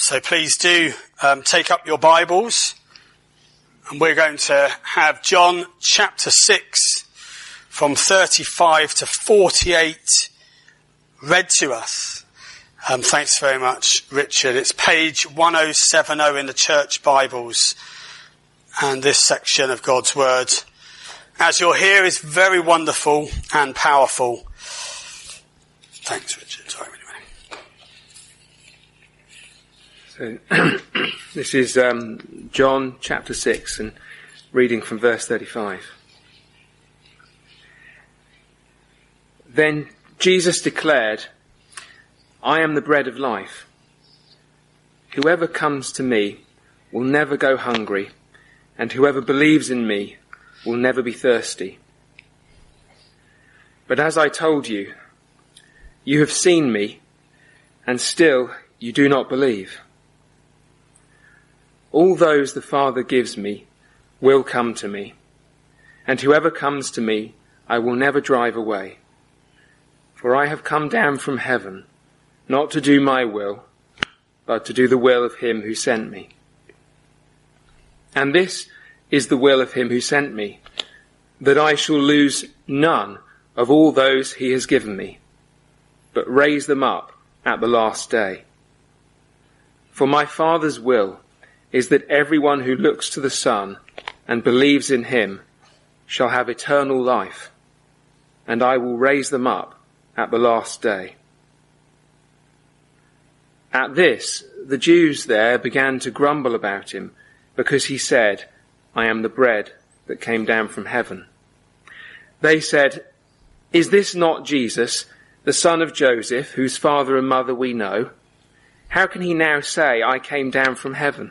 So please do take up your Bibles, and we're going to have John chapter 6 from 35 to 48 read to us. Thanks very much, Richard. It's page 1070 in the church Bibles, and this section of God's Word, as you'll hear, is very wonderful and powerful. Thanks, Richard. Sorry. So, this is John chapter 6 and reading from verse 35. Then Jesus declared, "I am the bread of life. Whoever comes to me will never go hungry, and whoever believes in me will never be thirsty. But as I told you, you have seen me, and still you do not believe. All those the Father gives me will come to me, and whoever comes to me I will never drive away. For I have come down from heaven, not to do my will, but to do the will of him who sent me. And this is the will of him who sent me, that I shall lose none of all those he has given me, but raise them up at the last day. For my Father's will is that everyone who looks to the Son and believes in him shall have eternal life, and I will raise them up at the last day." At this, the Jews there began to grumble about him, because he said, "I am the bread that came down from heaven." They said, "Is this not Jesus, the son of Joseph, whose father and mother we know? How can he now say, 'I came down from heaven'?"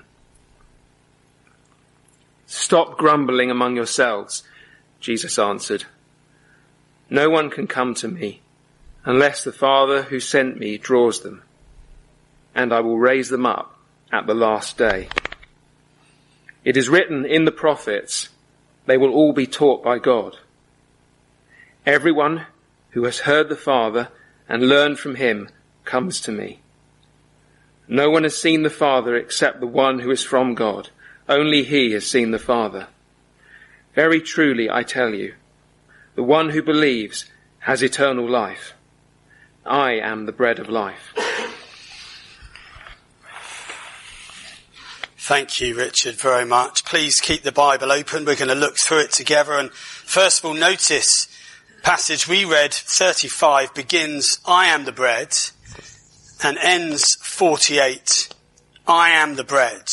"Stop grumbling among yourselves," Jesus answered. "No one can come to me unless the Father who sent me draws them, and I will raise them up at the last day. It is written in the prophets, they will all be taught by God. Everyone who has heard the Father and learned from him comes to me. No one has seen the Father except the one who is from God. Only he has seen the Father. Very truly, I tell you, the one who believes has eternal life. I am the bread of life." Thank you, Richard, very much. Please keep the Bible open. We're going to look through it together. And first of all, notice the passage we read, 35, begins, "I am the bread," and ends 48, "I am the bread."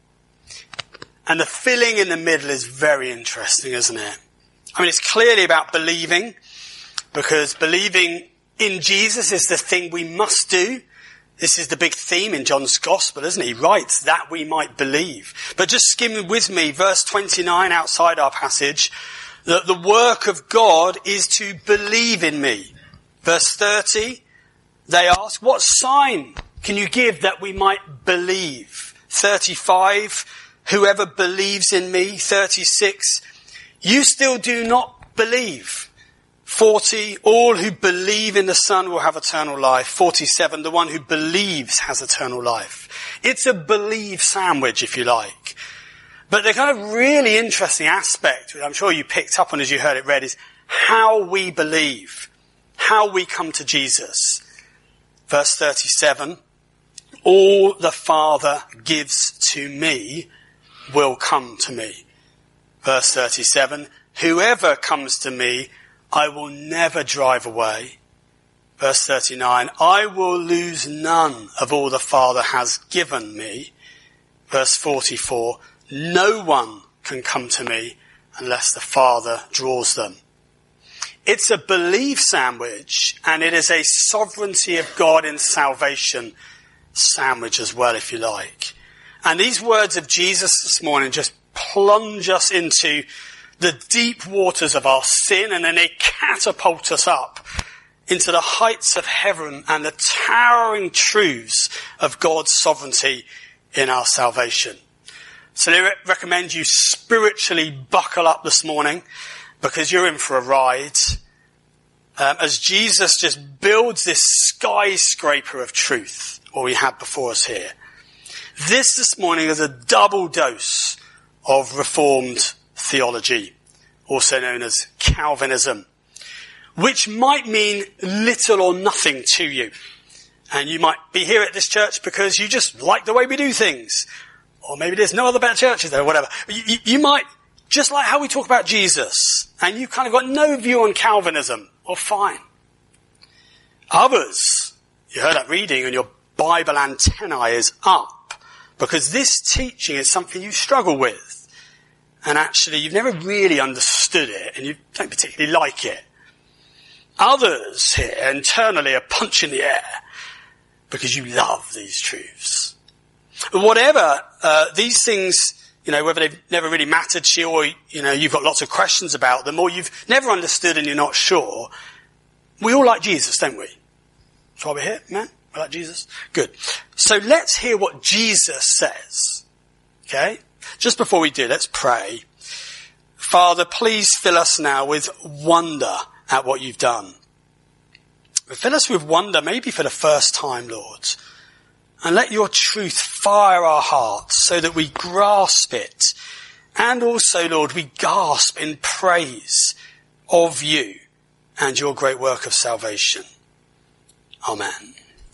And the filling in the middle is very interesting, isn't it? I mean, it's clearly about believing, because believing in Jesus is the thing we must do. This is the big theme in John's Gospel, isn't it? He writes that we might believe. But just skim with me, verse 29 outside our passage, that the work of God is to believe in me. Verse 30, they ask, "What sign can you give that we might believe?" 35, "Whoever believes in me." 36, "You still do not believe." 40, "All who believe in the Son will have eternal life." 47, "The one who believes has eternal life." It's a believe sandwich, if you like. But the kind of really interesting aspect, which I'm sure you picked up on as you heard it read, is how we believe, how we come to Jesus. Verse 37, "All the Father gives to me will come to me." Verse 37, "Whoever comes to me, I will never drive away." Verse 39, "I will lose none of all the Father has given me." Verse 44, "No one can come to me unless the Father draws them." It's a belief sandwich, and it is a sovereignty of God in salvation sandwich as well, if you like. And these words of Jesus this morning just plunge us into the deep waters of our sin, and then they catapult us up into the heights of heaven and the towering truths of God's sovereignty in our salvation. So I recommend you spiritually buckle up this morning, because you're in for a ride. As Jesus just builds this skyscraper of truth, what we have before us here. This morning is a double dose of Reformed theology, also known as Calvinism, which might mean little or nothing to you. And you might be here at this church because you just like the way we do things. Or maybe there's no other better churches there, or whatever. You might just like how we talk about Jesus, and you've kind of got no view on Calvinism. Well, fine. Others, you heard that reading and your Bible antennae is up, because this teaching is something you struggle with. And actually, you've never really understood it, and you don't particularly like it. Others here internally are punching the air because you love these truths. Whatever, these things, whether they've never really mattered to you, or, you've got lots of questions about them, or you've never understood and you're not sure, we all like Jesus, don't we? That's why we're here, man. We like Jesus. Good. So let's hear what Jesus says. Okay? Just before we do, let's pray. Father, please fill us now with wonder at what you've done. Fill us with wonder, maybe for the first time, Lord. And let your truth fire our hearts so that we grasp it. And also, Lord, we gasp in praise of you and your great work of salvation. Amen.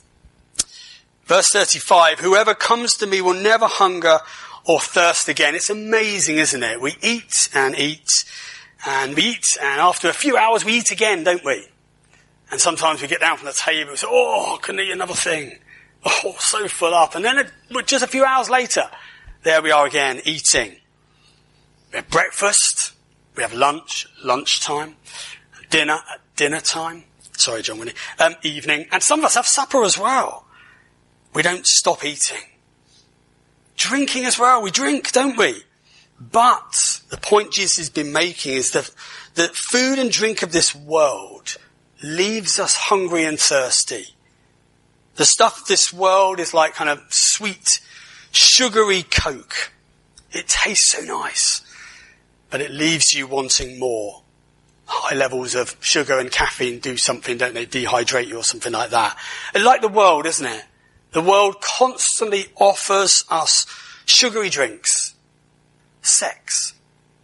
Verse 35, whoever comes to me will never hunger or thirst again. It's amazing, isn't it? We eat and eat and we eat, and after a few hours we eat again, don't we? And sometimes we get down from the table and say, I couldn't eat another thing. So full up. And then just a few hours later, there we are again, eating. We have breakfast, we have lunchtime, dinner at dinner time. Sorry, John Winnie. Evening. And some of us have supper as well. We don't stop eating. Drinking as well. We drink, don't we? But the point Jesus has been making is that the food and drink of this world leaves us hungry and thirsty. The stuff of this world is like kind of sweet, sugary Coke. It tastes so nice, but it leaves you wanting more. High levels of sugar and caffeine do something, don't they? Dehydrate you or something like that. And like the world, isn't it? The world constantly offers us sugary drinks, sex,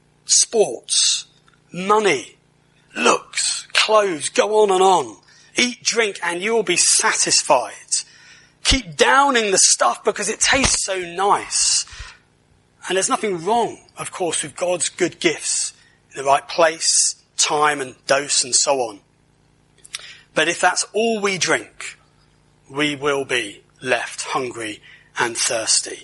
sports, money, looks, clothes, go on and on. Eat, drink, and you will be satisfied. Keep downing the stuff because it tastes so nice. And there's nothing wrong, of course, with God's good gifts in the right place, time and dose and so on. But if that's all we drink, we will be left hungry and thirsty.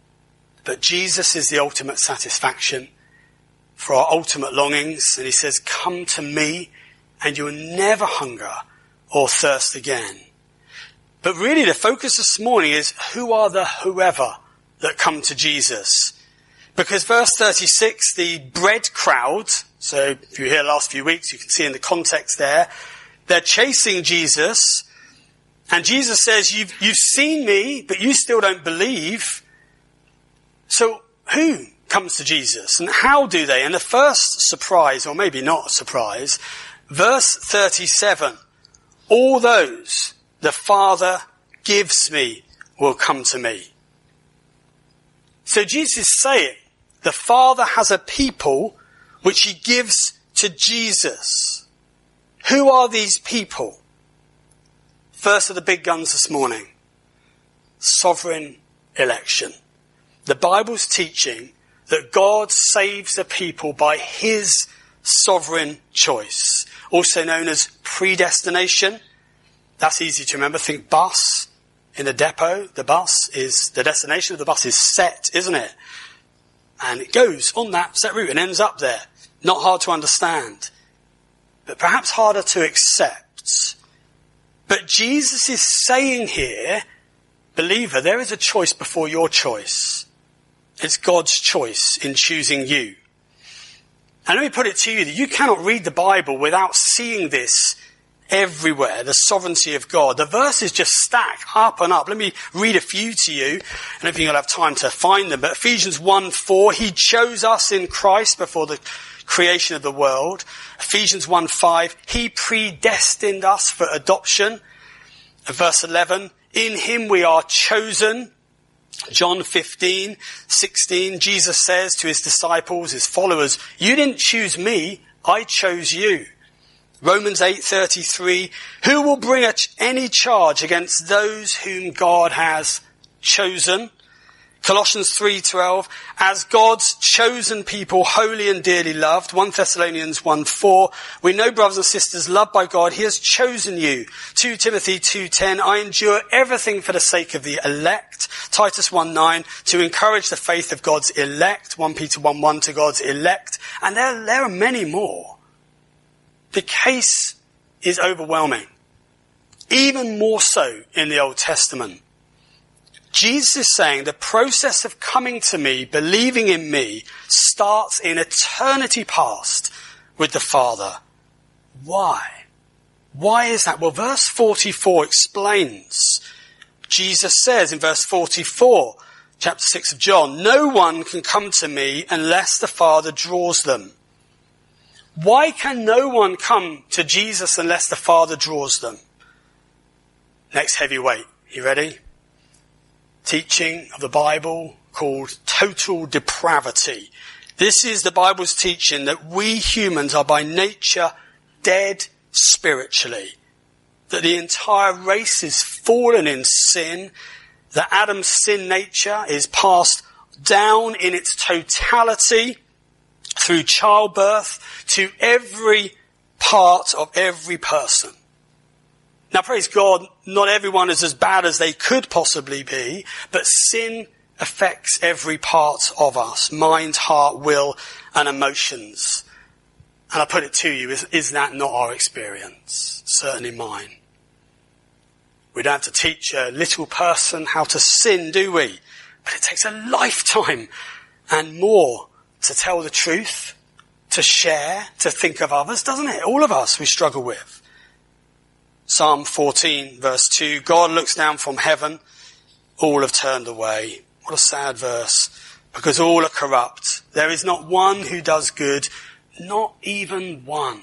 But Jesus is the ultimate satisfaction for our ultimate longings. And he says, come to me and you will never hunger or thirst again. But really the focus this morning is who are the whoever that come to Jesus. Because verse 36, the bread crowd, so if you were here last few weeks, you can see in the context there, they're chasing Jesus. And Jesus says, you've seen me, but you still don't believe. So who comes to Jesus and how do they? And the first surprise, or maybe not a surprise, verse 37, all those the Father gives me will come to me. So Jesus is saying the Father has a people which he gives to Jesus. Who are these people? First of the big guns this morning. Sovereign election. The Bible's teaching that God saves the people by his sovereign choice, also known as predestination. That's easy to remember. Think bus in a depot. The bus is, the destination of the bus is set, isn't it? And it goes on that set route and ends up there. Not hard to understand, but perhaps harder to accept. But Jesus is saying here, believer, there is a choice before your choice. It's God's choice in choosing you. And let me put it to you that you cannot read the Bible without seeing this everywhere, the sovereignty of God. The verses just stack up and up. Let me read a few to you. I don't think you'll have time to find them, but Ephesians 1:4, he chose us in Christ before the creation of the world. Ephesians 1:5, he predestined us for adoption. Verse 11, in him we are chosen John 15:16, Jesus says to his disciples, his followers, "You didn't choose me, I chose you." Romans 8:33, "Who will bring any charge against those whom God has chosen?" Colossians 3:12, "As God's chosen people, holy and dearly loved." 1 Thessalonians 1:4, "We know, brothers and sisters, loved by God, he has chosen you." 2 Timothy 2:10, "I endure everything for the sake of the elect." Titus 1:9, "To encourage the faith of God's elect." 1 Peter 1:1, "To God's elect." And there are many more. The case is overwhelming, even more so in the Old Testament. Jesus is saying the process of coming to me, believing in me, starts in eternity past with the Father. Why? Why is that? Well, verse 44 explains. Jesus says in verse 44, chapter 6 of John, "No one can come to me unless the Father draws them." Why can no one come to Jesus unless the Father draws them? Next heavyweight. You ready? Teaching of the Bible called total depravity. This is the Bible's teaching that we humans are by nature dead spiritually. That the entire race is fallen in sin. That Adam's sin nature is passed down in its totality through childbirth to every part of every person. Now, praise God, not everyone is as bad as they could possibly be, but sin affects every part of us, mind, heart, will, and emotions. And I put it to you, is that not our experience? Certainly mine. We don't have to teach a little person how to sin, do we? But it takes a lifetime and more to tell the truth, to share, to think of others, doesn't it? All of us we struggle with. Psalm 14, verse 2, "God looks down from heaven, all have turned away." What a sad verse, because all are corrupt. There is not one who does good, not even one.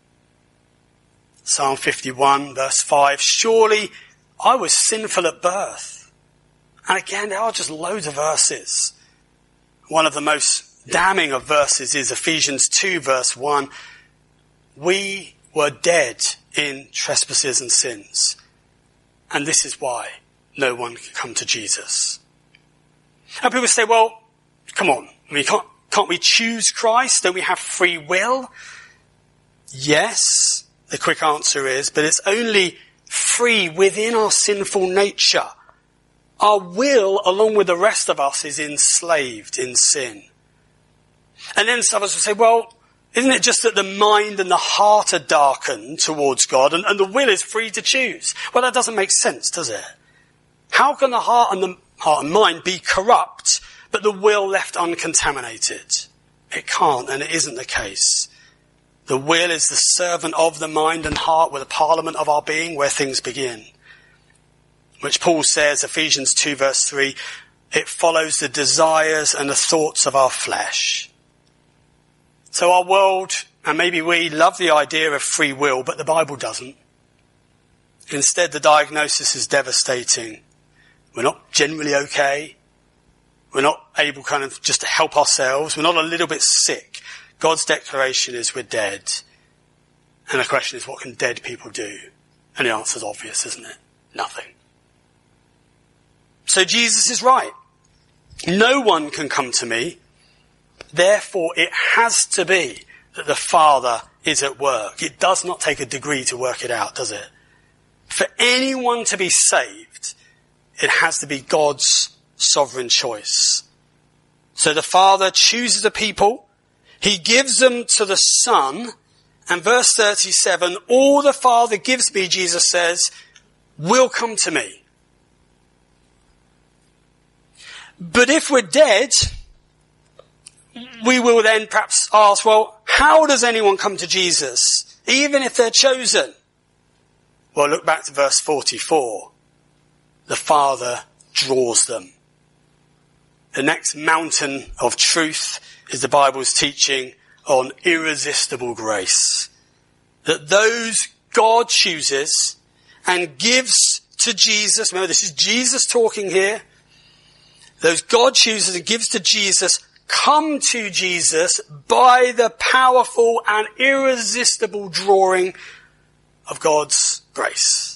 Psalm 51, verse 5, "Surely I was sinful at birth." And again, there are just loads of verses. One of the most damning of verses is Ephesians 2, verse 1. "We were dead in trespasses and sins. And this is why no one can come to Jesus." And people say, well, come on. I mean, can't we choose Christ? Don't we have free will? Yes, the quick answer is, but it's only free within our sinful nature. Our will, along with the rest of us, is enslaved in sin. And then some of us will say, well, isn't it just that the mind and the heart are darkened towards God and the will is free to choose? Well, that doesn't make sense, does it? How can the heart and mind be corrupt, but the will left uncontaminated? It can't, and it isn't the case. The will is the servant of the mind and heart, with the parliament of our being, where things begin. Which Paul says, Ephesians 2 verse 3, it follows the desires and the thoughts of our flesh. So our world, and maybe we, love the idea of free will, but the Bible doesn't. Instead, the diagnosis is devastating. We're not generally okay. We're not able kind of just to help ourselves. We're not a little bit sick. God's declaration is we're dead. And the question is, what can dead people do? And the answer's obvious, isn't it? Nothing. So Jesus is right. No one can come to me. Therefore, it has to be that the Father is at work. It does not take a degree to work it out, does it? For anyone to be saved, it has to be God's sovereign choice. So the Father chooses a people. He gives them to the Son. And verse 37, all the Father gives me, Jesus says, will come to me. But if we're dead, we will then perhaps ask, well, how does anyone come to Jesus, even if they're chosen? Well, look back to verse 44. The Father draws them. The next mountain of truth is the Bible's teaching on irresistible grace. That those God chooses and gives to Jesus, remember this is Jesus talking here, those God chooses and gives to Jesus, come to Jesus by the powerful and irresistible drawing of God's grace.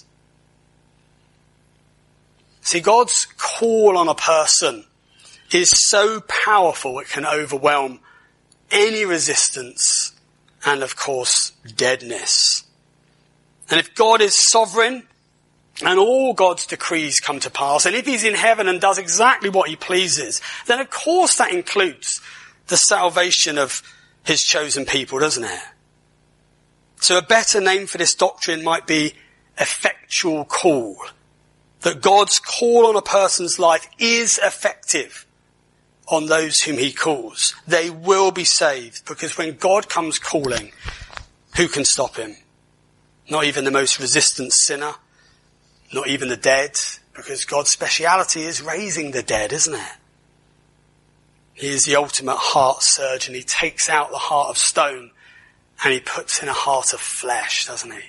See, God's call on a person is so powerful it can overwhelm any resistance and, of course, deadness. And if God is sovereign and all God's decrees come to pass, and if he's in heaven and does exactly what he pleases, then of course that includes the salvation of his chosen people, doesn't it? So a better name for this doctrine might be effectual call. That God's call on a person's life is effective on those whom he calls. They will be saved, because when God comes calling, who can stop him? Not even the most resistant sinner, not even the dead, because God's speciality is raising the dead, isn't it? He is the ultimate heart surgeon. He takes out the heart of stone and he puts in a heart of flesh, doesn't he?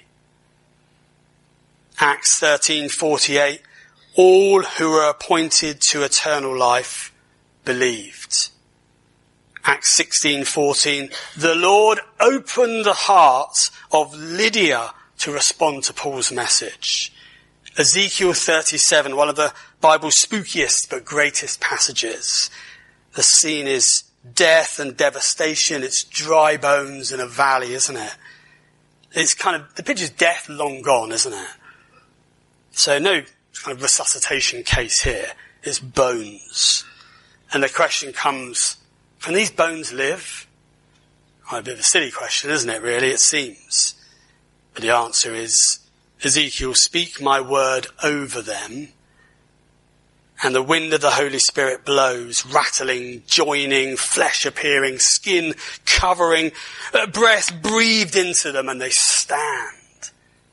Acts 13:48, all who were appointed to eternal life believed. Acts 16:14, the Lord opened the heart of Lydia to respond to Paul's message. Ezekiel 37, one of the Bible's spookiest but greatest passages. The scene is death and devastation. It's dry bones in a valley, isn't it? It's kind of, the picture's death long gone, isn't it? So no kind of resuscitation case here. It's bones. And the question comes, can these bones live? Quite a bit of a silly question, isn't it, really? It seems. But the answer is, Ezekiel, speak my word over them. And the wind of the Holy Spirit blows, rattling, joining, flesh appearing, skin covering, breath breathed into them, and they stand.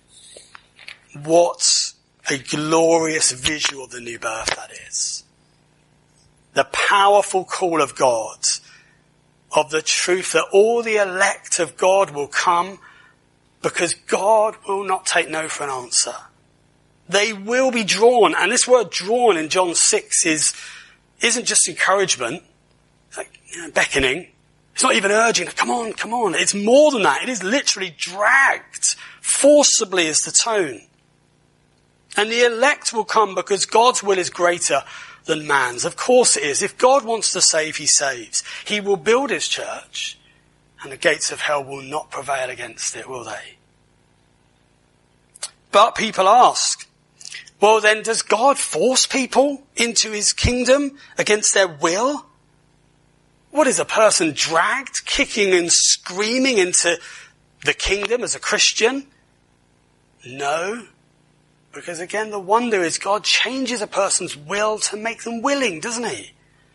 What a glorious visual of the new birth that is. The powerful call of God, of the truth that all the elect of God will come, because God will not take no for an answer. They will be drawn, and this word drawn in John 6 isn't just encouragement, like, beckoning. It's not even urging, come on, come on. It's more than that. It is literally dragged. Forcibly is the tone. And the elect will come because God's will is greater than man's. Of course it is. If God wants to save, he saves. He will build his church, and the gates of hell will not prevail against it, will they? But people ask, well then, does God force people into his kingdom against their will? What, is a person dragged, kicking and screaming into the kingdom as a Christian? No. Because again, the wonder is God changes a person's will to make them willing, doesn't he?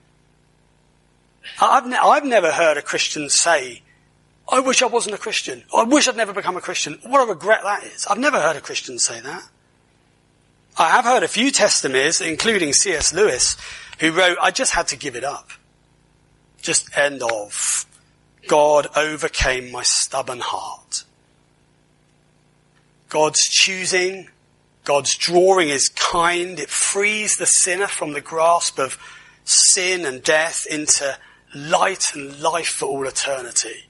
I've never heard a Christian say, I wish I wasn't a Christian. I wish I'd never become a Christian. What a regret that is. I've never heard a Christian say that. I have heard a few testimonies, including C.S. Lewis, who wrote, I just had to give it up. Just end of. God overcame my stubborn heart. God's choosing, God's drawing is kind. It frees the sinner from the grasp of sin and death into light and life for all eternity.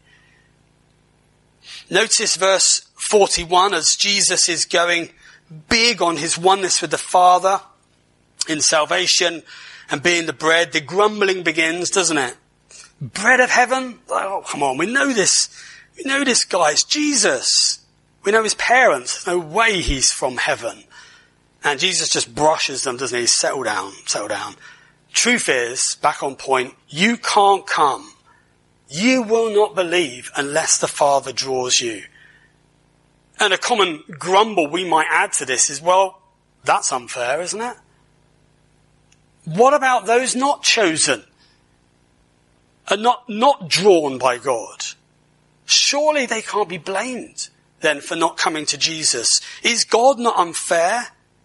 Notice verse 41 as Jesus is going big on his oneness with the Father in salvation and being the bread. The grumbling begins, doesn't it? Bread of heaven? Oh, come on, we know this. We know this guy. It's Jesus. We know his parents. There's no way he's from heaven. And Jesus just brushes them, doesn't he? Settle down, settle down. Truth is, back on point, you can't come. You will not believe unless the Father draws you. And a common grumble we might add to this is, well, that's unfair, isn't it? What about those not chosen and not drawn by God? Surely they can't be blamed then for not coming to Jesus. Is God not unfair?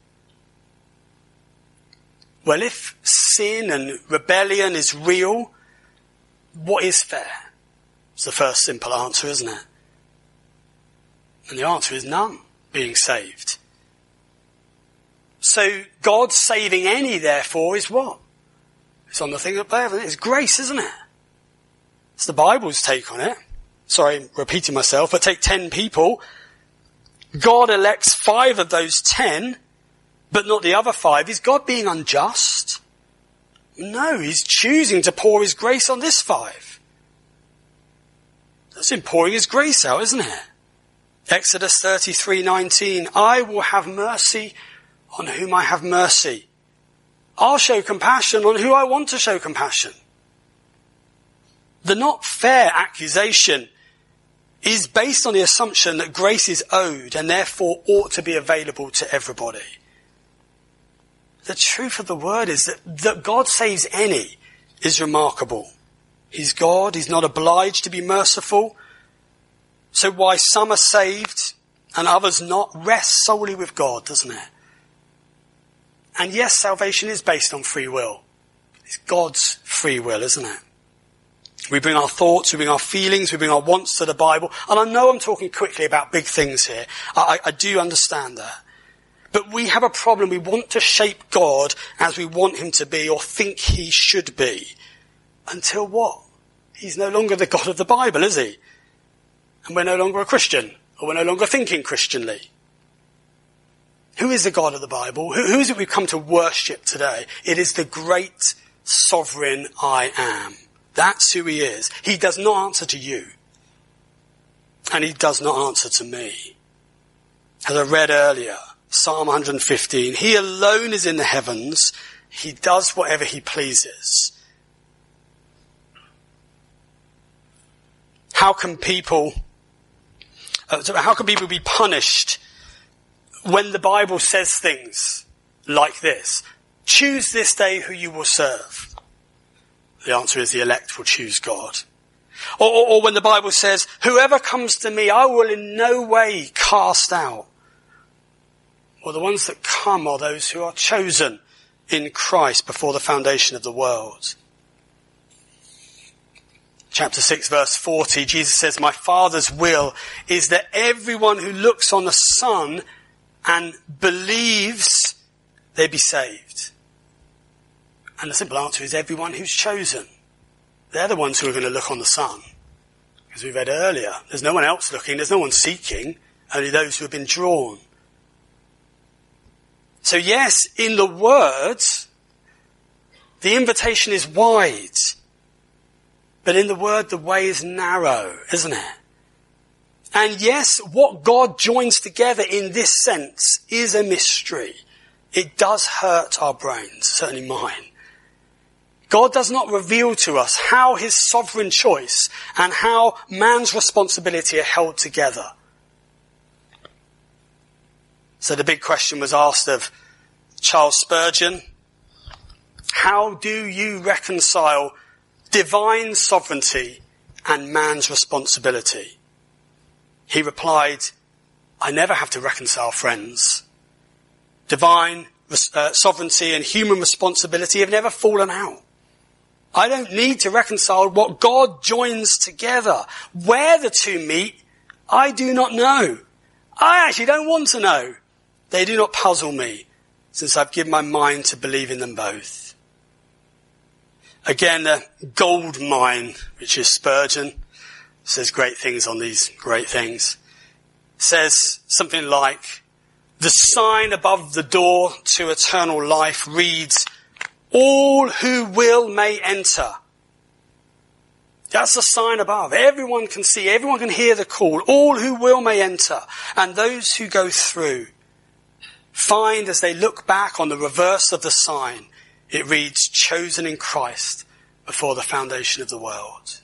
Well, if sin and rebellion is real, what is fair? It's the first simple answer, isn't it? And the answer is none being saved. So God saving any, therefore, is what? It's on the thing up there. It's grace, isn't it? It's the Bible's take on it. Sorry, I'm repeating myself, but take 10 people. God elects 5 of those 10, but not the other 5. Is God being unjust? No, he's choosing to pour his grace on this 5. That's him pouring his grace out, isn't it? Exodus 33:19, I will have mercy on whom I have mercy. I'll show compassion on who I want to show compassion. The not fair accusation is based on the assumption that grace is owed and therefore ought to be available to everybody. The truth of the word is that God saves any is remarkable. He's God. He's not obliged to be merciful. So why some are saved and others not rests solely with God, doesn't it? And yes, salvation is based on free will. It's God's free will, isn't it? We bring our thoughts, we bring our feelings, we bring our wants to the Bible. And I know I'm talking quickly about big things here. I do understand that. But we have a problem. We want to shape God as we want him to be or think he should be. Until what? He's no longer the God of the Bible, is he? And we're no longer a Christian, or we're no longer thinking Christianly. Who is the God of the Bible? Who is it we've come to worship today? It is the great sovereign I am. That's who he is. He does not answer to you. And he does not answer to me. As I read earlier, Psalm 115, he alone is in the heavens. He does whatever he pleases. How can people be punished when the Bible says things like this? Choose this day who you will serve. The answer is the elect will choose God. Or when the Bible says, whoever comes to me, I will in no way cast out. Well, the ones that come are those who are chosen in Christ before the foundation of the world. Chapter 6, verse 40, Jesus says, my Father's will is that everyone who looks on the Son and believes they be saved. And the simple answer is everyone who's chosen. They're the ones who are going to look on the Son. As we read earlier, there's no one else looking, there's no one seeking, only those who have been drawn. So yes, in the words, the invitation is wide. But in the word, the way is narrow, isn't it? And yes, what God joins together in this sense is a mystery. It does hurt our brains, certainly mine. God does not reveal to us how his sovereign choice and how man's responsibility are held together. So the big question was asked of Charles Spurgeon. How do you reconcile divine sovereignty and man's responsibility? He replied, I never have to reconcile, friends. Divine sovereignty and human responsibility have never fallen out. I don't need to reconcile what God joins together. Where the two meet, I do not know. I actually don't want to know. They do not puzzle me, since I've given my mind to believe in them both. Again, the gold mine, which is Spurgeon, says great things on these great things. Says something like, the sign above the door to eternal life reads, all who will may enter. That's the sign above. Everyone can see, everyone can hear the call. All who will may enter. And those who go through find as they look back on the reverse of the sign, it reads, chosen in Christ before the foundation of the world.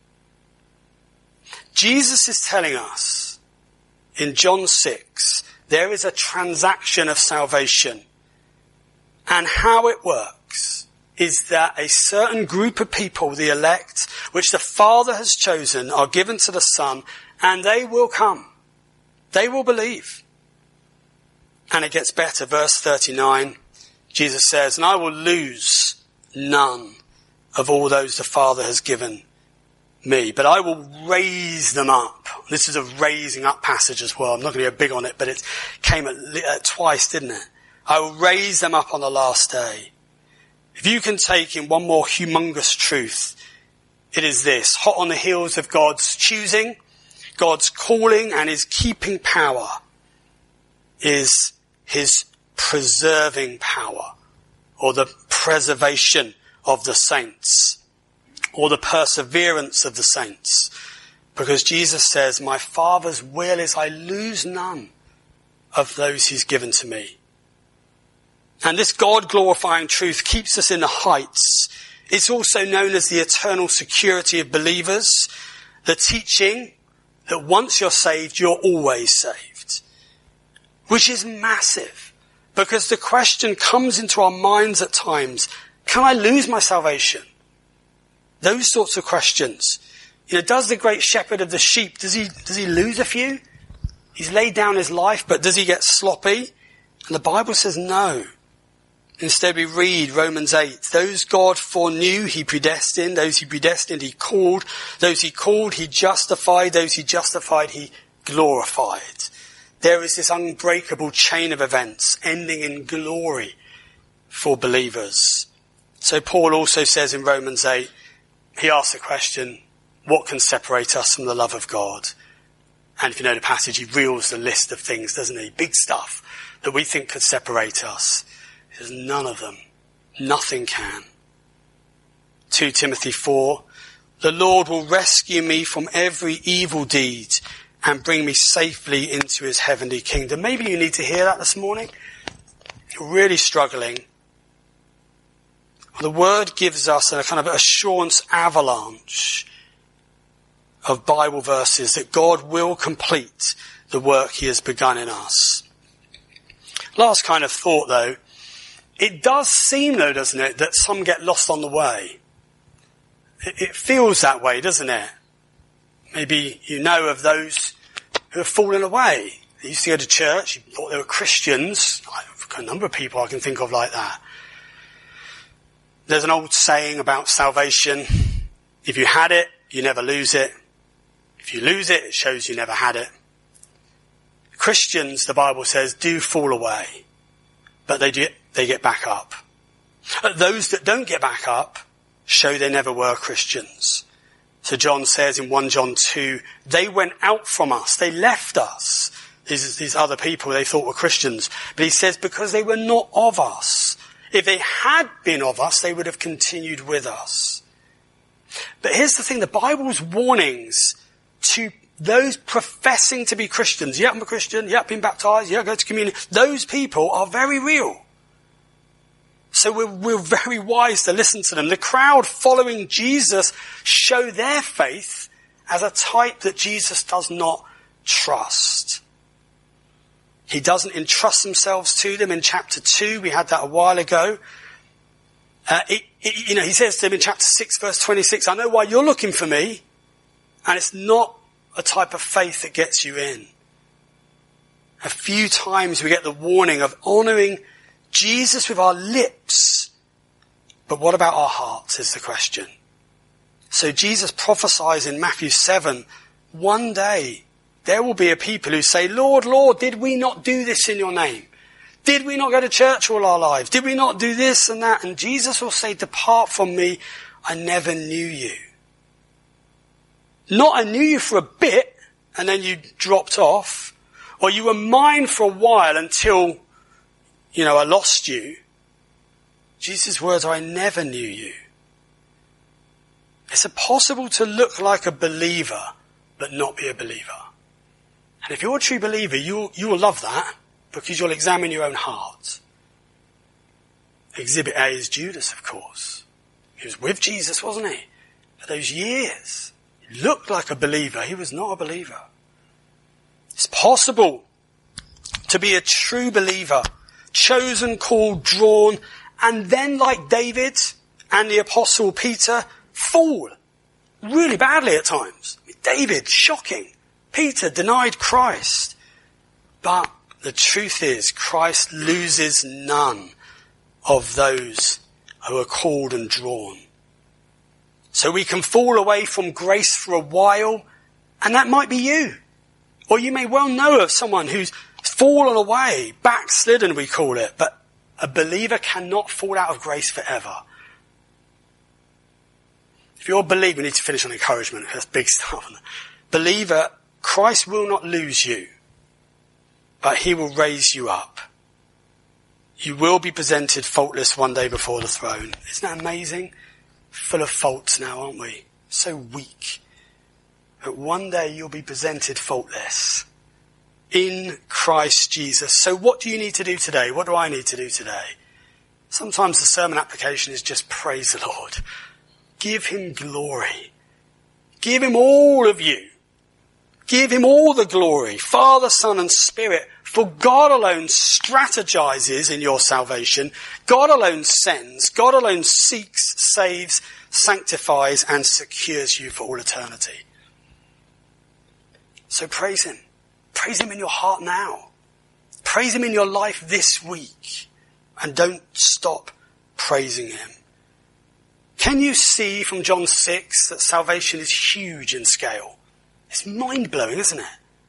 Jesus is telling us in John 6, there is a transaction of salvation. And how it works is that a certain group of people, the elect, which the Father has chosen, are given to the Son, and they will come. They will believe. And it gets better. Verse 39, Jesus says, and I will lose none of all those the Father has given me, but I will raise them up. This is a raising up passage as well. I'm not going to go big on it, but it came twice, didn't it? I will raise them up on the last day. If you can take in one more humongous truth, it is this: hot on the heels of God's choosing, God's calling, and his keeping power is his preserving power, or the preservation of the saints, or the perseverance of the saints. Because Jesus says, my Father's will is I lose none of those he's given to me. And this God-glorifying truth keeps us in the heights. It's also known as the eternal security of believers, the teaching that once you're saved, you're always saved, which is massive, because the question comes into our minds at times: can I lose my salvation? Those sorts of questions. Does the great shepherd of the sheep, does he lose a few? He's laid down his life, but does he get sloppy? And the Bible says no. Instead we read Romans 8. Those God foreknew, he predestined. Those he predestined, he called. Those he called, he justified. Those he justified, he glorified. There is this unbreakable chain of events ending in glory for believers. So Paul also says in Romans 8, he asks the question, what can separate us from the love of God? And if you know the passage, he reels the list of things, doesn't he? Big stuff that we think could separate us. There's none of them. Nothing can. 2 Timothy 4, the Lord will rescue me from every evil deed and bring me safely into his heavenly kingdom. Maybe you need to hear that this morning. You're really struggling. The word gives us a kind of assurance avalanche of Bible verses that God will complete the work he has begun in us. Last kind of thought though, it does seem though, doesn't it, that some get lost on the way. It feels that way, doesn't it? Maybe you know of those who have fallen away. They used to go to church, you thought they were Christians. A number of people I can think of like that. There's an old saying about salvation: if you had it, you never lose it. If you lose it, it shows you never had it. Christians, the Bible says, do fall away, but they get back up. Those that don't get back up show they never were Christians. So John says in 1 John 2, they went out from us, they left us. These other people they thought were Christians. But he says because they were not of us. If they had been of us, they would have continued with us. But here's the thing, the Bible's warnings to those professing to be Christians, yeah, I'm a Christian, yeah, I've been baptized, yeah, I go to communion, those people are very real. So we're very wise to listen to them. The crowd following Jesus show their faith as a type that Jesus does not trust. He doesn't entrust himself to them. In chapter 2, we had that a while ago. He says to them in chapter 6, verse 26, I know why you're looking for me, and it's not a type of faith that gets you in. A few times we get the warning of honouring Jesus with our lips, but what about our hearts is the question. So Jesus prophesies in Matthew 7, one day there will be a people who say, Lord, Lord, did we not do this in your name? Did we not go to church all our lives? Did we not do this and that? And Jesus will say, depart from me, I never knew you. Not I knew you for a bit and then you dropped off, or you were mine for a while until, I lost you. Jesus' words are, I never knew you. It's impossible to look like a believer but not be a believer. And if you're a true believer, you will love that, because you'll examine your own heart. Exhibit A is Judas, of course. He was with Jesus, wasn't he? For those years. He looked like a believer. He was not a believer. It's possible to be a true believer, chosen, called, drawn, and then, like David and the Apostle Peter, fall really badly at times. David, shocking. Peter denied Christ. But the truth is, Christ loses none of those who are called and drawn. So we can fall away from grace for a while, and that might be you. Or you may well know of someone who's fallen away, backslidden we call it, but A believer cannot fall out of grace forever. If you're a believer, we need to finish on encouragement. That's big stuff. Believer, Christ will not lose you, but he will raise you up. You will be presented faultless one day before the throne. Isn't that amazing? Full of faults now, aren't we? So weak. But one day you'll be presented faultless in Christ Jesus. So what do you need to do today? What do I need to do today? Sometimes the sermon application is just praise the Lord. Give him glory. Give him all of you. Give him all the glory, Father, Son and Spirit, for God alone strategizes in your salvation. God alone sends. God alone seeks, saves, sanctifies and secures you for all eternity. So praise him. Praise him in your heart now. Praise him in your life this week. And don't stop praising him. Can you see from John 6 that salvation is huge in scale? It's mind-blowing, isn't it?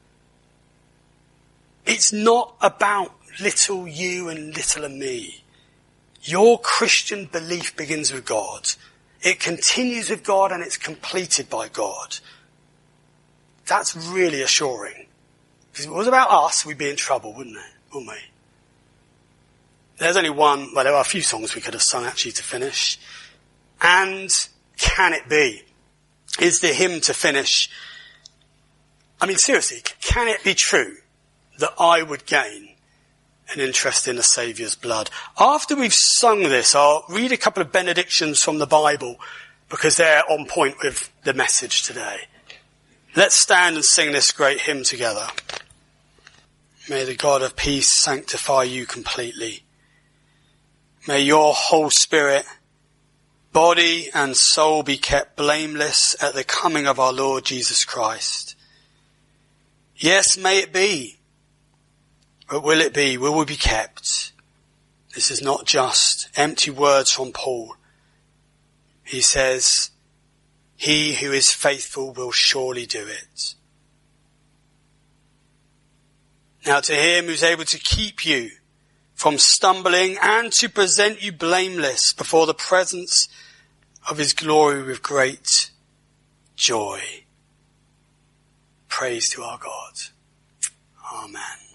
It's not about little you and little me. Your Christian belief begins with God. It continues with God and it's completed by God. That's really assuring. Because if it was about us, we'd be in trouble, wouldn't we? There's only one, well, there are a few songs we could have sung actually to finish. And can it be? Is the hymn to finish? I mean, seriously, can it be true that I would gain an interest in the Saviour's blood? After we've sung this, I'll read a couple of benedictions from the Bible because they're on point with the message today. Let's stand and sing this great hymn together. May the God of peace sanctify you completely. May your whole spirit, body and soul be kept blameless at the coming of our Lord Jesus Christ. Yes, may it be. But will it be? Will we be kept? This is not just empty words from Paul. He says, he who is faithful will surely do it. Now to him who's able to keep you from stumbling and to present you blameless before the presence of his glory with great joy. Praise to our God. Amen.